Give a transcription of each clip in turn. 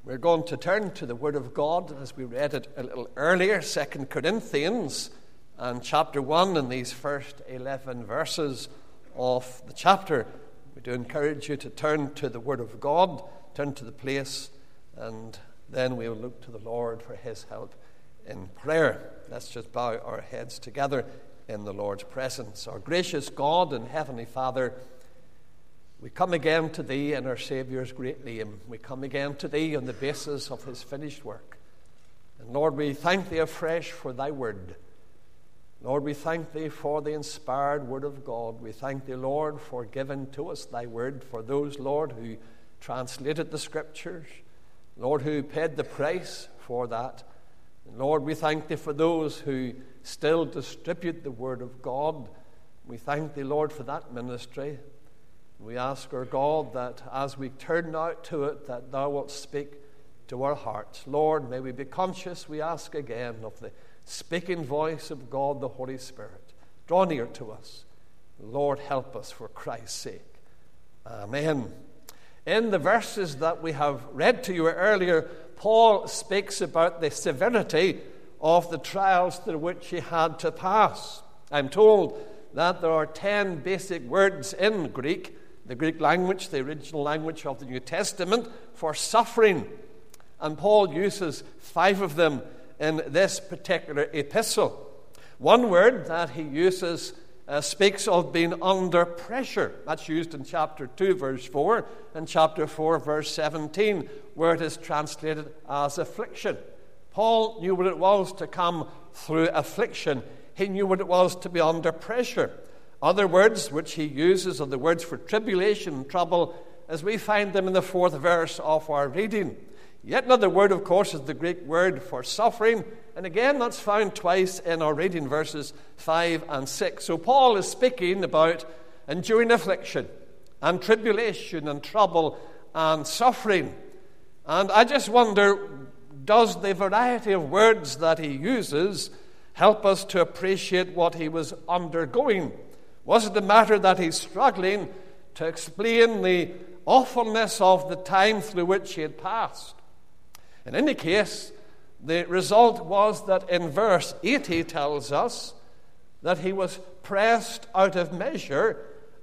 We're going to turn to the Word of God as we read it a little earlier, 2 Corinthians and chapter 1 in these first 11 verses of the chapter. We do encourage you to turn to the Word of God, turn to the place, and then we will look to the Lord for His help in prayer. Let's just bow our heads together in the Lord's presence. Our gracious God and Heavenly Father, we come again to Thee in our Saviour's great name. We come again to Thee on the basis of His finished work. And Lord, we thank Thee afresh for Thy Word. Lord, we thank Thee for the inspired Word of God. We thank Thee, Lord, for giving to us Thy Word, for those, Lord, who translated the Scriptures, Lord, who paid the price for that. And Lord, we thank Thee for those who still distribute the Word of God. We thank Thee, Lord, for that ministry. We ask, our God, that as we turn out to it, that Thou wilt speak to our hearts. Lord, may we be conscious, we ask again, of the speaking voice of God, the Holy Spirit. Draw near to us. Lord, help us for Christ's sake. Amen. In the verses that we have read to you earlier, Paul speaks about the severity of the trials through which he had to pass. I'm told that there are 10 basic words in Greek, the Greek language, the original language of the New Testament, for suffering. And Paul uses 5 of them in this particular epistle. One word that he uses speaks of being under pressure. That's used in chapter 2, verse 4, and chapter 4, verse 17, where it is translated as affliction. Paul knew what it was to come through affliction. He knew what it was to be under pressure. Other words which he uses are the words for tribulation and trouble, as we find them in the 4th verse of our reading. Yet another word, of course, is the Greek word for suffering, and again that's found twice in our reading, verses 5 and 6. So Paul is speaking about enduring affliction and tribulation and trouble and suffering. And I just wonder, does the variety of words that he uses help us to appreciate what he was undergoing? Was it the matter that he's struggling to explain the awfulness of the time through which he had passed? In any case, the result was that in verse 8 he tells us that he was pressed out of measure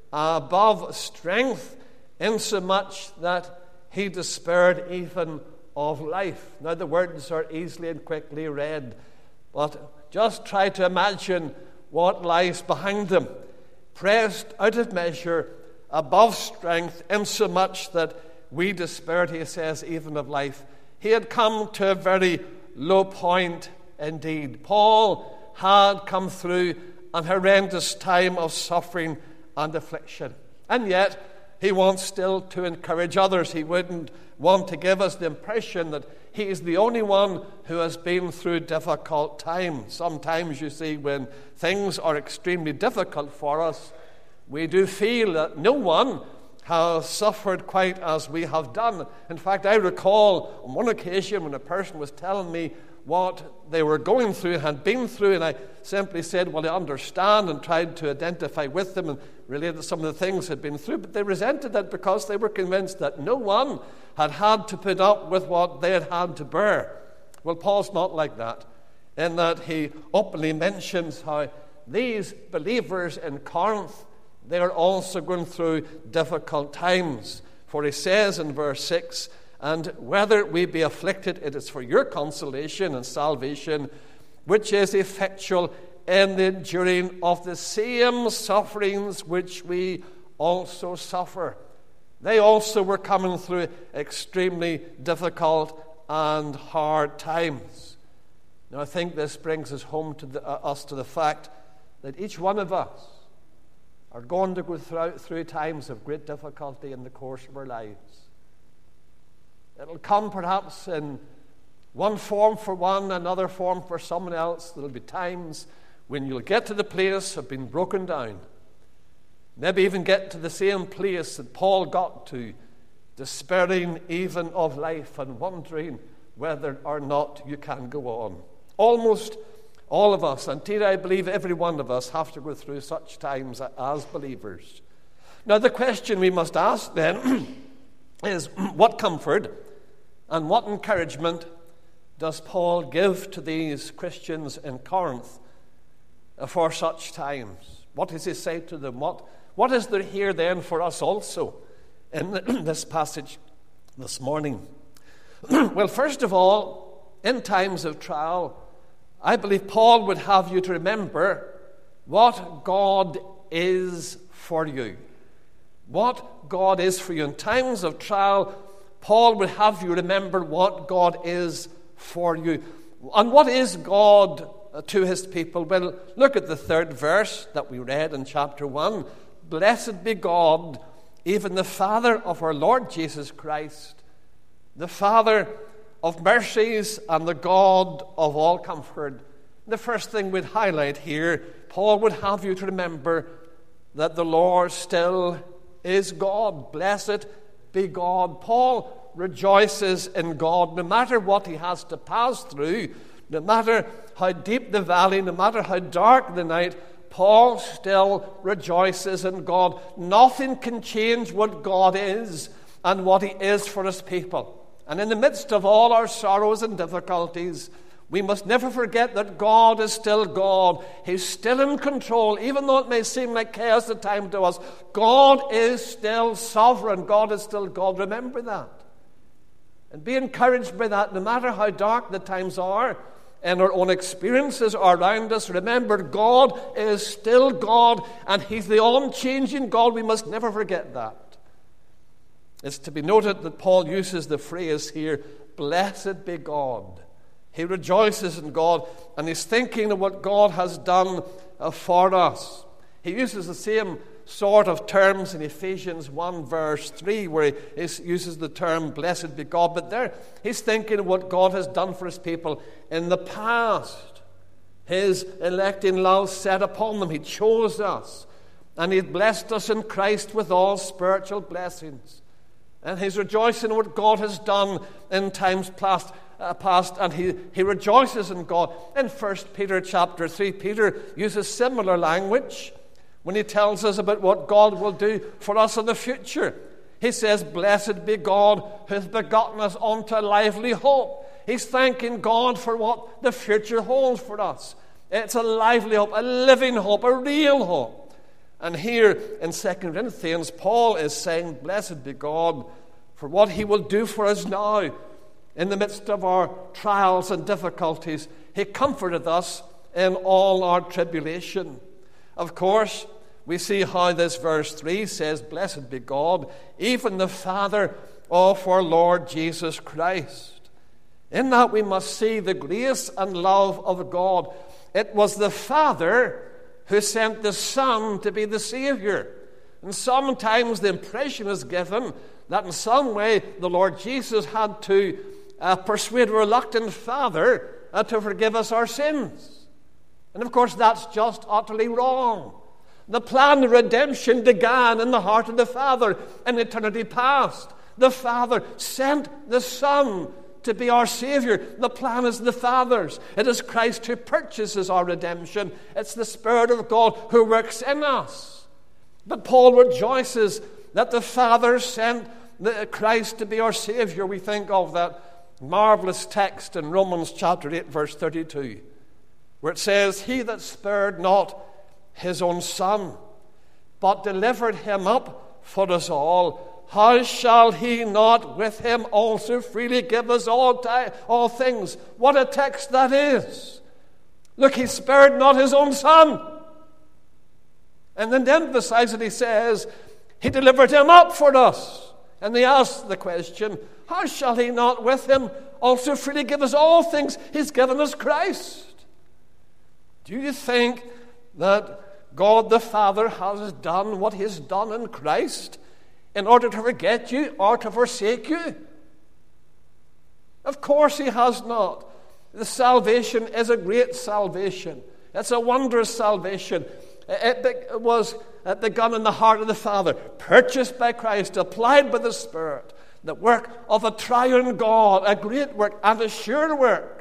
above strength, insomuch that he despaired even of life. Now the words are easily and quickly read, but just try to imagine what lies behind them. Pressed out of measure, above strength, insomuch that we despaired, he says, even of life. He had come to a very low point indeed. Paul had come through an horrendous time of suffering and affliction. And yet, he wants still to encourage others. He wouldn't want to give us the impression that he is the only one who has been through difficult times. Sometimes, you see, when things are extremely difficult for us, we do feel that no one has suffered quite as we have done. In fact, I recall on one occasion when a person was telling me what they were going through, had been through, and I simply said, well, I understand, and tried to identify with them and related some of the things they'd been through, but they resented that because they were convinced that no one had had to put up with what they had had to bear. Well, Paul's not like that, in that he openly mentions how these believers in Corinth, they are also going through difficult times. For he says in verse 6, and whether we be afflicted, it is for your consolation and salvation, which is effectual in the enduring of the same sufferings which we also suffer. They also were coming through extremely difficult and hard times. Now I think this brings us home to us to the fact that each one of us are going to go through times of great difficulty in the course of our lives. It'll come perhaps in one form for one, another form for someone else. There'll be times when you'll get to the place of being broken down. Maybe even get to the same place that Paul got to, despairing even of life and wondering whether or not you can go on. Almost all of us, indeed I believe every one of us, have to go through such times as believers. Now the question we must ask then is, what comfort And what encouragement does Paul give to these Christians in Corinth for such times? What does he say to them? What is there here then for us also in this passage this morning? Well, first of all, in times of trial, I believe Paul would have you to remember what God is for you. What God is for you. In times of trial, Paul would have you remember what God is for you. And what is God to his people? Well, look at the 3rd verse that we read in chapter 1. Blessed be God, even the Father of our Lord Jesus Christ, the Father of mercies and the God of all comfort. The first thing we'd highlight here, Paul would have you to remember that the Lord still is God. Blessed be God. Paul rejoices in God no matter what he has to pass through, no matter how deep the valley, no matter how dark the night. Paul still rejoices in God. Nothing can change what God is and what he is for his people. And in the midst of all our sorrows and difficulties, we must never forget that God is still God. He's still in control, even though it may seem like chaos at times to us. God is still sovereign. God is still God. Remember that. And be encouraged by that, no matter how dark the times are and our own experiences are around us. Remember, God is still God, and he's the unchanging God. We must never forget that. It's to be noted that Paul uses the phrase here, blessed be God. He rejoices in God, and he's thinking of what God has done for us. He uses the same sort of terms in Ephesians 1 verse 3, where he uses the term blessed be God. But there he's thinking of what God has done for his people in the past. His electing love set upon them. He chose us, and he blessed us in Christ with all spiritual blessings. And he's rejoicing in what God has done in times past, and he rejoices in God. In 1 Peter chapter 3, Peter uses similar language when he tells us about what God will do for us in the future. He says, blessed be God who hath begotten us unto a lively hope. He's thanking God for what the future holds for us. It's a lively hope, a living hope, a real hope. And here in 2 Corinthians, Paul is saying, blessed be God for what he will do for us now in the midst of our trials and difficulties. He comforteth us in all our tribulation. Of course, we see how this verse 3 says, blessed be God, even the Father of our Lord Jesus Christ. In that we must see the grace and love of God. It was the Father who sent the Son to be the Savior. And sometimes the impression is given that in some way the Lord Jesus had to persuade a reluctant Father to forgive us our sins. And of course that's just utterly wrong. The plan of redemption began in the heart of the Father in eternity past. The Father sent the Son to be our Savior. The plan is the Father's. It is Christ who purchases our redemption. It's the Spirit of God who works in us. But Paul rejoices that the Father sent Christ to be our Savior. We think of that marvelous text in Romans chapter 8 verse 32, where it says, he that spared not his own Son, but delivered him up for us all, how shall he not with him also freely give us all things? What a text that is. Look, he spared not his own Son. And then to emphasize it, he says, he delivered him up for us. And they ask the question, how shall he not with him also freely give us all things? He's given us Christ. Do you think that God the Father has done what he has done in Christ in order to forget you or to forsake you? Of course he has not. The salvation is a great salvation. It's a wondrous salvation. It was begun in the heart of the Father, purchased by Christ, applied by the Spirit, the work of a triune God, a great work and a sure work.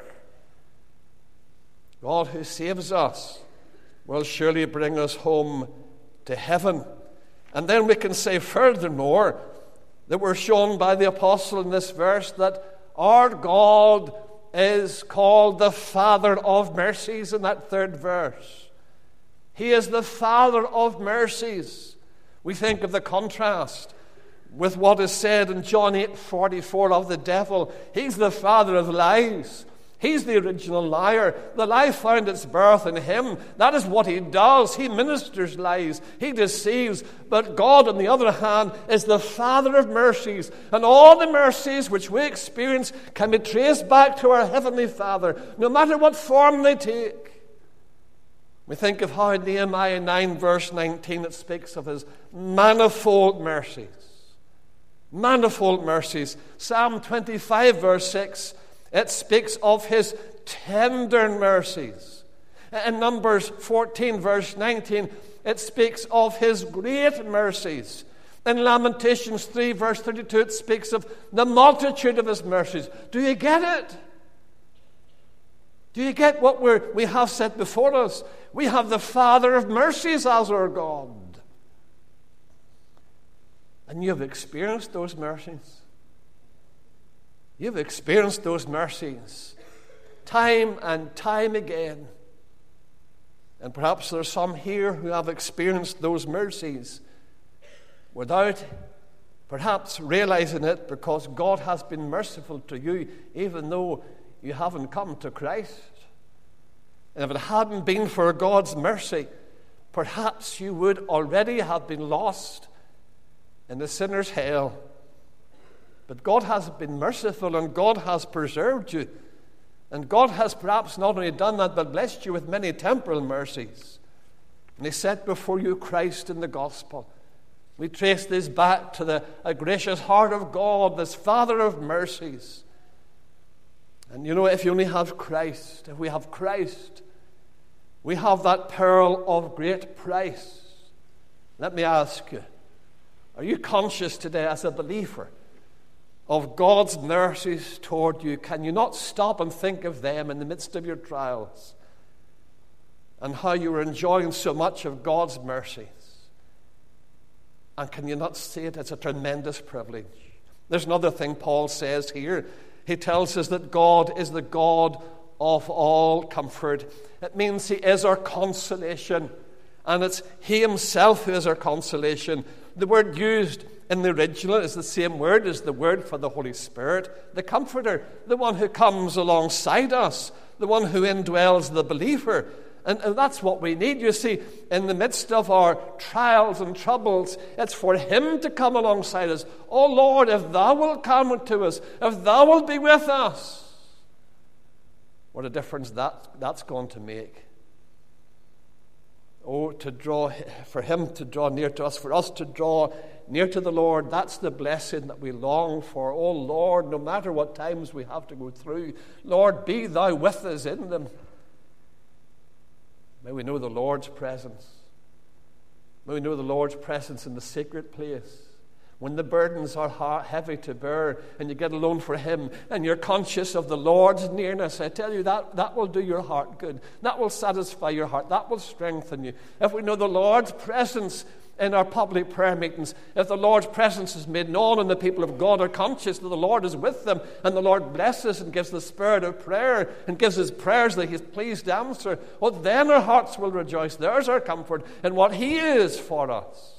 God who saves us will surely bring us home to heaven. And then we can say furthermore that we're shown by the apostle in this verse that Our God is called the Father of mercies in that third verse. He is the Father of mercies. We think of the contrast with what is said in John 8:44 of the devil. He's the father of lies. He's the original liar. The lie found its birth in him. That is what he does. He ministers lies. He deceives. But God, on the other hand, is the Father of mercies. And all the mercies which we experience can be traced back to our Heavenly Father, no matter what form they take. We think of how in Nehemiah 9, verse 19, it speaks of his manifold mercies. Manifold mercies. Psalm 25, verse 6, it speaks of his tender mercies. In Numbers 14, verse 19, it speaks of his great mercies. In Lamentations 3, verse 32, it speaks of the multitude of his mercies. Do you get it? Do you get what we have set before us? We have the Father of mercies as our God. And you have experienced those mercies. You've experienced those mercies time and time again. And perhaps there are some here who have experienced those mercies without perhaps realizing it, because God has been merciful to you even though you haven't come to Christ. And if it hadn't been for God's mercy, perhaps you would already have been lost in the sinner's hell. But God has been merciful, and God has preserved you. And God has perhaps not only done that, but blessed you with many temporal mercies. And He set before you Christ in the gospel. We trace this back to the gracious heart of God, this Father of mercies. And you know, if you only have Christ, if we have Christ, we have that pearl of great price. Let me ask you, are you conscious today as a believer of God's mercies toward you? Can you not stop and think of them in the midst of your trials and how you are enjoying so much of God's mercies? And can you not see it as a tremendous privilege? There's another thing Paul says here. He tells us that God is the God of all comfort. It means He is our consolation, and it's He Himself who is our consolation. The word used in the original is the same word as the word for the Holy Spirit, the Comforter, the one who comes alongside us, the one who indwells the believer. And that's what we need. You see, in the midst of our trials and troubles, it's for Him to come alongside us. Oh Lord, if Thou wilt come to us, if Thou wilt be with us, what a difference that's going to make. Oh, for Him to draw near to us, for us to draw near to the Lord, that's the blessing that we long for. Oh Lord, no matter what times we have to go through, Lord, be Thou with us in them. May we know the Lord's presence. May we know the Lord's presence in the secret place. When the burdens are heavy to bear and you get alone for Him and you're conscious of the Lord's nearness, I tell you, that will do your heart good. That will satisfy your heart. That will strengthen you. If we know the Lord's presence in our public prayer meetings, if the Lord's presence is made known and the people of God are conscious that the Lord is with them and the Lord blesses and gives the spirit of prayer and gives us prayers that He's pleased to answer, well, then our hearts will rejoice. There's our comfort in what He is for us.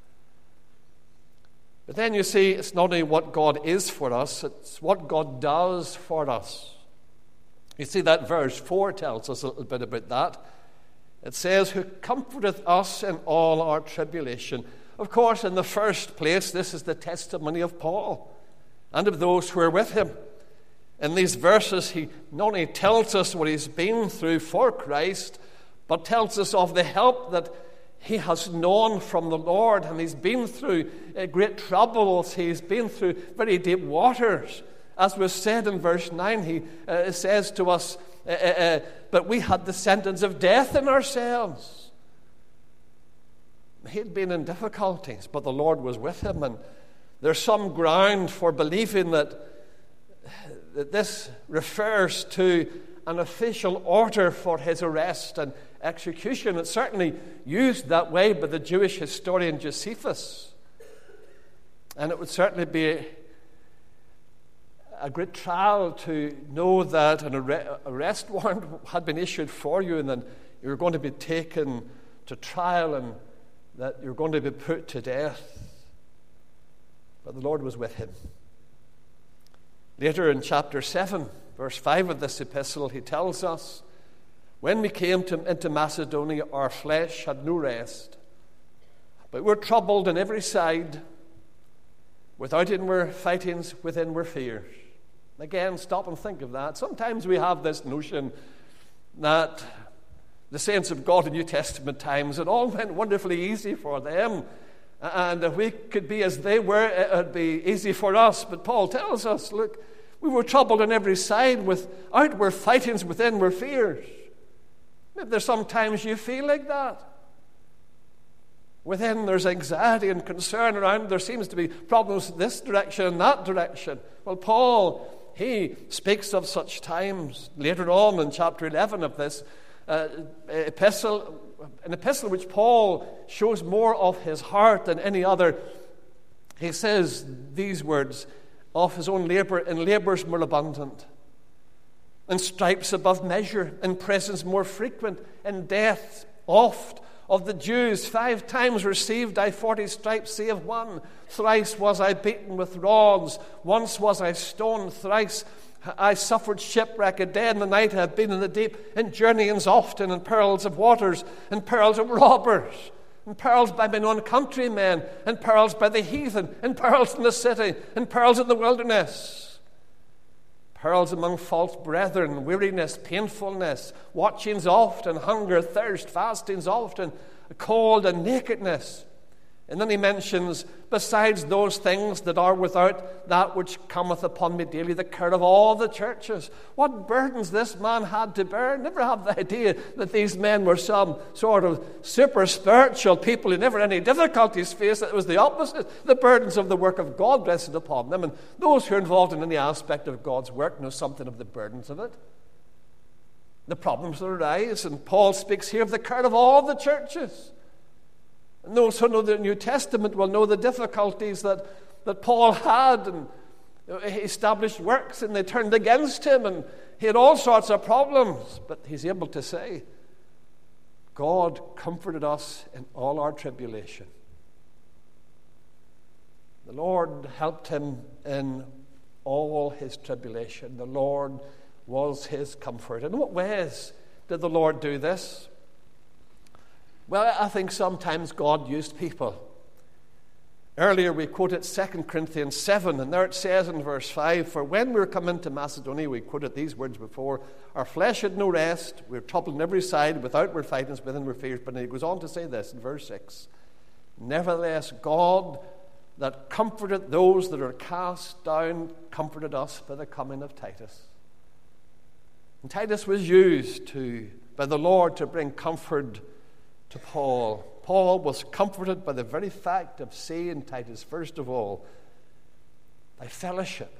But then you see, it's not only what God is for us, it's what God does for us. You see, that verse 4 tells us a little bit about that. It says, who comforteth us in all our tribulation. Of course, in the first place, this is the testimony of Paul and of those who are with him. In these verses, he not only tells us what he's been through for Christ, but tells us of the help that he has known from the Lord. And he's been through great troubles. He's been through very deep waters. As was said in verse 9, he says to us, but we had the sentence of death in ourselves. He'd been in difficulties, but the Lord was with him. And there's some ground for believing that this refers to an official order for his arrest and execution. It's certainly used that way by the Jewish historian Josephus. And it would certainly be a great trial to know that an arrest warrant had been issued for you, and then you're going to be taken to trial, and that you're going to be put to death. But the Lord was with him. Later in chapter 7, verse 5 of this epistle, he tells us, when we came into Macedonia, our flesh had no rest, but we're troubled on every side. Without inward fightings, with inward fears. Again, stop and think of that. Sometimes we have this notion that the saints of God in New Testament times, it all went wonderfully easy for them. And if we could be as they were, it would be easy for us. But Paul tells us, look, we were troubled on every side with outward fightings, with inward fears. Maybe there's sometimes you feel like that. Within there's anxiety and concern around. There seems to be problems this direction and that direction. Well, Paul, he speaks of such times later on in chapter 11 of this epistle, an epistle which Paul shows more of his heart than any other. He says these words, of his own labor, in labors more abundant, in stripes above measure, in prisons more frequent, in death oft. Of the Jews 5 times received I 40 stripes, save one. Thrice was I beaten with rods. Once was I stoned. Thrice I suffered shipwreck. A day and a night I have been in the deep. In journeyings often, in perils of waters, in perils of robbers, in perils by mine own countrymen, in perils by the heathen, in perils in the city, in perils in the wilderness. Perils among false brethren, weariness, painfulness, watchings often, hunger, thirst, fastings often, cold and nakedness. And then he mentions, besides those things that are without, that which cometh upon me daily, the care of all the churches. What burdens this man had to bear. Never have the idea that these men were some sort of super spiritual people who never had any difficulties faced. It was the opposite. The burdens of the work of God rested upon them. And those who are involved in any aspect of God's work know something of the burdens of it. The problems that arise. And Paul speaks here of the care of all the churches. And those who know the New Testament will know the difficulties that Paul had, and he established works and they turned against him, and he had all sorts of problems. But he's able to say, God comforted us in all our tribulation. The Lord helped him in all his tribulation. The Lord was his comfort. In what ways did the Lord do this? Well, I think sometimes God used people. Earlier we quoted 2 Corinthians 7, and there it says in verse 5, for when we were come into Macedonia, we quoted these words before, our flesh had no rest, we were troubled on every side, with outward fightings, with inward fears. But he goes on to say this in verse 6, nevertheless God that comforted those that are cast down, comforted us by the coming of Titus. And Titus was used by the Lord to bring comfort to Paul. Paul was comforted by the very fact of seeing Titus, first of all, by fellowship.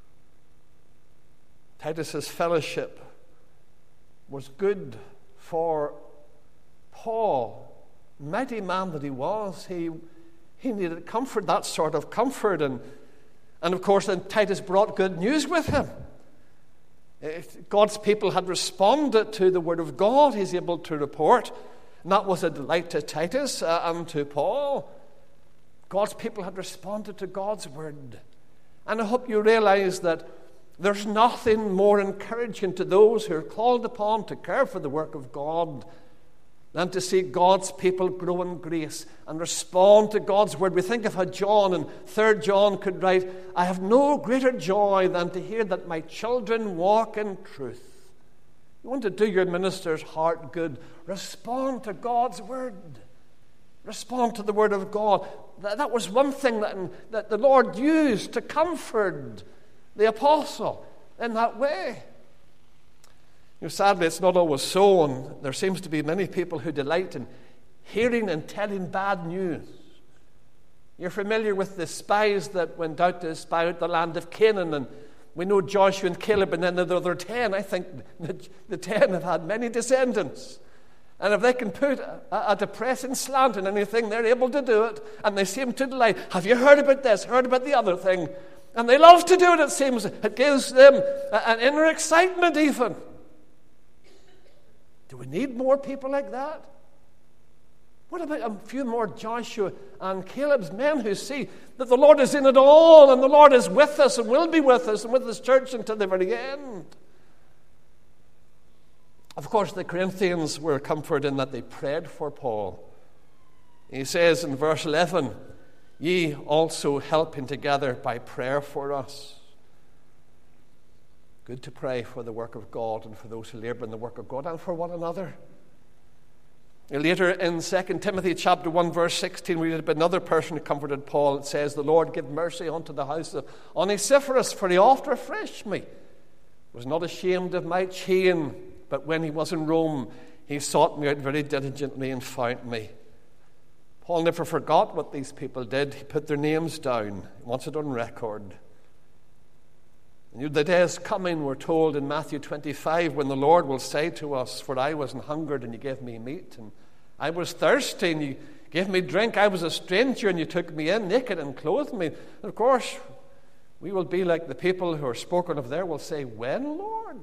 Titus's fellowship was good for Paul. Mighty man that he was, he needed comfort, that sort of comfort. And of course, then Titus brought good news with him. If God's people had responded to the word of God, he's able to report. And that was a delight to Titus and to Paul. God's people had responded to God's word. And I hope you realize that there's nothing more encouraging to those who are called upon to care for the work of God than to see God's people grow in grace and respond to God's word. We think of how John in 3 John could write, I have no greater joy than to hear that my children walk in truth. You want to do your minister's heart good, respond to God's word. Respond to the word of God. That was one thing that the Lord used to comfort the apostle in that way. You know, sadly, it's not always so, and there seems to be many people who delight in hearing and telling bad news. You're familiar with the spies that went out to spy out the land of Canaan, and we know Joshua and Caleb, and then the other 10. I think the 10 have had many descendants. And if they can put a depressing slant in anything, they're able to do it, and they seem to delight. Have you heard about this? Heard about the other thing? And they love to do it, it seems. It gives them an inner excitement even. Do we need more people like that? What about a few more Joshua and Caleb's, men who see that the Lord is in it all and the Lord is with us and will be with us and with His church until the very end? Of course, the Corinthians were comforted in that they prayed for Paul. He says in verse 11, "Ye also helping together by prayer for us." Good to pray for the work of God and for those who labor in the work of God and for one another. Later in 2 Timothy chapter 1 verse 16, we read about another person who comforted Paul. It says, "The Lord give mercy unto the house of Onesiphorus, for he oft refreshed me. Was not ashamed of my chain, but when he was in Rome, he sought me out very diligently and found me." Paul never forgot what these people did. He put their names down. He wants it on record. And the day is coming, we're told in Matthew 25, when the Lord will say to us, "For I was an hungered, and you gave me meat, and I was thirsty, and you gave me drink. I was a stranger, and you took me in, naked, and clothed me." And of course, we will be like the people who are spoken of there will say, "When, Lord?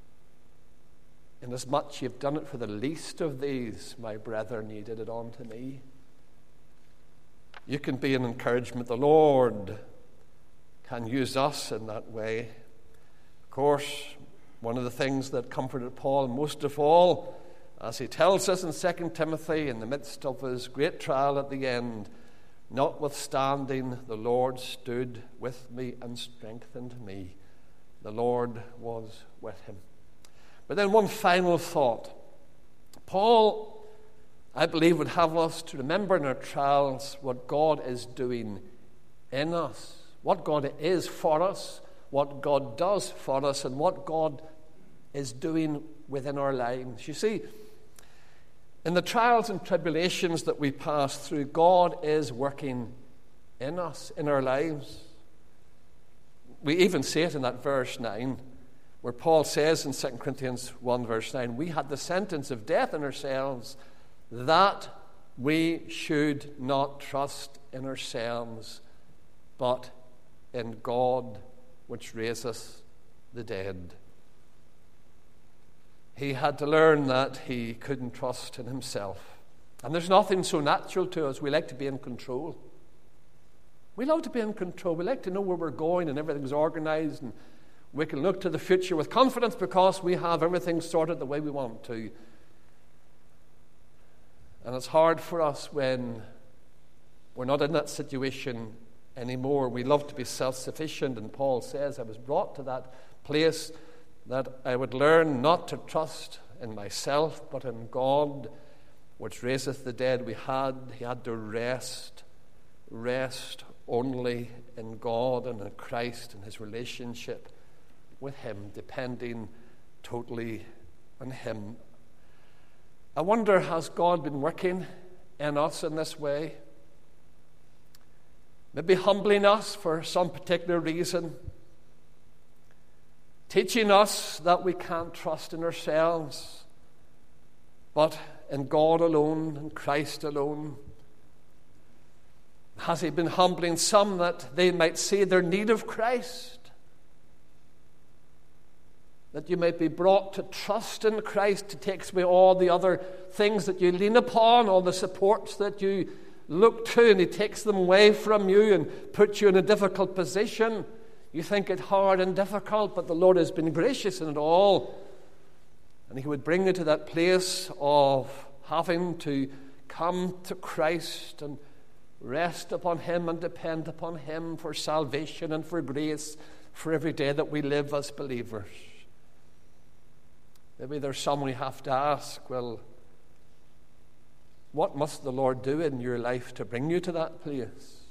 Inasmuch you've done it for the least of these, my brethren, you did it unto me." You can be an encouragement. The Lord can use us in that way. Of course, one of the things that comforted Paul most of all, as he tells us in 2 Timothy, in the midst of his great trial at the end, "Notwithstanding, the Lord stood with me and strengthened me." The Lord was with him. But then one final thought. Paul, I believe, would have us to remember in our trials what God is doing in us, what God is for us, what God does for us, and what God is doing within our lives. You see, in the trials and tribulations that we pass through, God is working in us, in our lives. We even see it in that verse 9, where Paul says in 2 Corinthians 1 verse 9, "We had the sentence of death in ourselves, that we should not trust in ourselves, but in God which raiseth the dead." He had to learn that he couldn't trust in himself. And there's nothing so natural to us. We like to be in control. We love to be in control. We like to know where we're going and everything's organized, and we can look to the future with confidence because we have everything sorted the way we want to. And it's hard for us when we're not in that situation anymore. We love to be self-sufficient, and Paul says, "I was brought to that place that I would learn not to trust in myself, but in God, which raiseth the dead." He had to rest only in God and in Christ and his relationship with him, depending totally on him. I wonder, has God been working in us in this way? Maybe humbling us for some particular reason, teaching us that we can't trust in ourselves, but in God alone, in Christ alone. Has he been humbling some that they might see their need of Christ? That you might be brought to trust in Christ, to take away all the other things that you lean upon, all the supports that you look to, and he takes them away from you and puts you in a difficult position. You think it hard and difficult, but the Lord has been gracious in it all. And he would bring you to that place of having to come to Christ and rest upon him and depend upon him for salvation and for grace for every day that we live as believers. Maybe there's some we have to ask, well, what must the Lord do in your life to bring you to that place?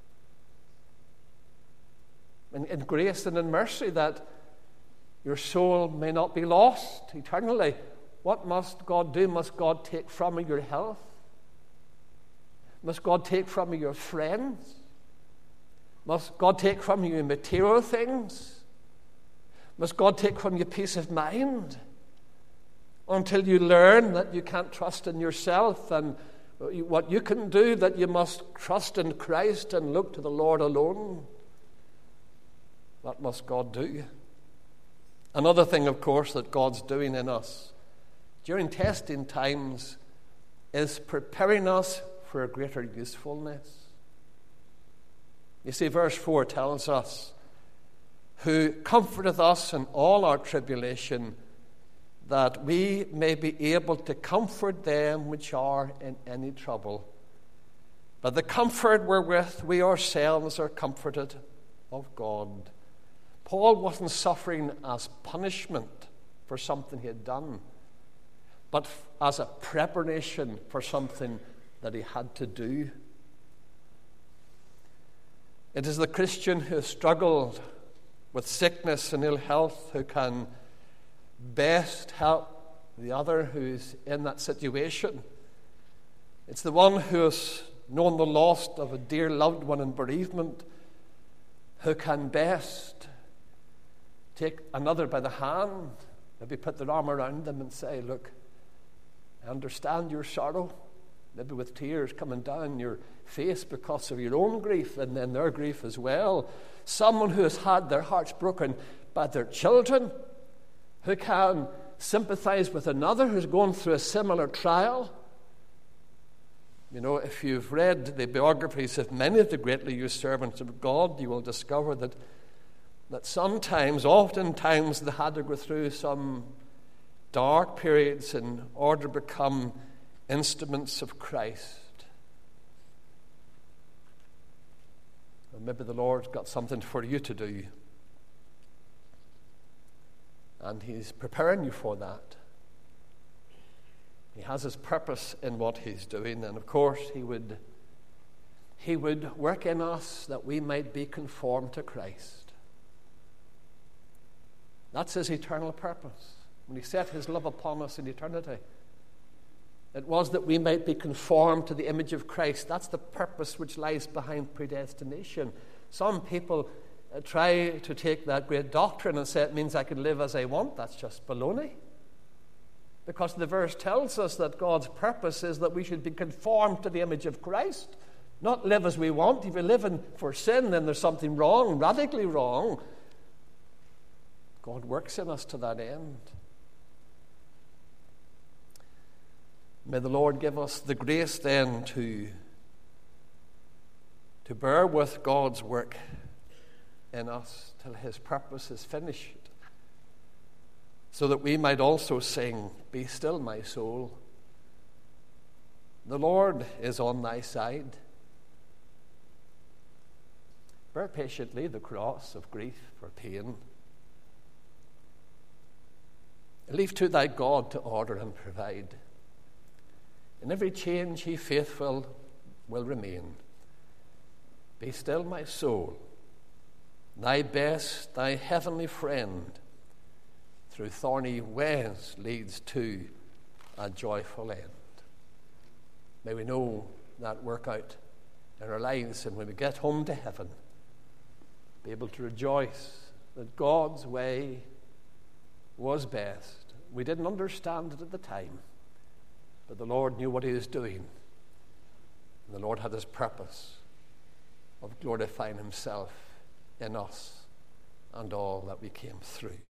In grace and in mercy, that your soul may not be lost eternally. What must God do? Must God take from you your health? Must God take from you your friends? Must God take from you material things? Must God take from you peace of mind? Until you learn that you can't trust in yourself and what you can do, that you must trust in Christ and look to the Lord alone. What must God do? Another thing, of course, that God's doing in us during testing times is preparing us for a greater usefulness. You see, verse 4 tells us, who comforteth us in all our tribulation, that we may be able to comfort them which are in any trouble. By the comfort wherewith we ourselves are comforted of God. Paul wasn't suffering as punishment for something he had done, but as a preparation for something that he had to do. It is the Christian who has struggled with sickness and ill health who can best help the other who's in that situation. It's the one who has known the loss of a dear loved one in bereavement who can best take another by the hand, maybe put their arm around them and say, look, I understand your sorrow, maybe with tears coming down your face because of your own grief and then their grief as well. Someone who has had their hearts broken by their children, who can sympathize with another who's going through a similar trial. You know, if you've read the biographies of many of the greatly used servants of God, you will discover that oftentimes they had to go through some dark periods in order to become instruments of Christ. And maybe the Lord's got something for you to do, and He's preparing you for that. He has His purpose in what He's doing, and of course He would work in us that we might be conformed to Christ. That's His eternal purpose. When He set His love upon us in eternity, it was that we might be conformed to the image of Christ. That's the purpose which lies behind predestination. Some people try to take that great doctrine and say it means I can live as I want. That's just baloney. Because the verse tells us that God's purpose is that we should be conformed to the image of Christ, not live as we want. If you're living for sin, then there's something wrong, radically wrong. God works in us to that end. May the Lord give us the grace then to bear with God's work in us till His purpose is finished, so that we might also sing, "Be still, my soul. The Lord is on thy side. Bear patiently the cross of grief or pain. Leave to thy God to order and provide. In every change He faithful will remain. Be still, my soul. Thy best, thy heavenly friend, through thorny ways leads to a joyful end." May we know that work out in our lives, and when we get home to heaven, be able to rejoice that God's way was best. We didn't understand it at the time, but the Lord knew what He was doing. And the Lord had His purpose of glorifying Himself in us and all that we came through.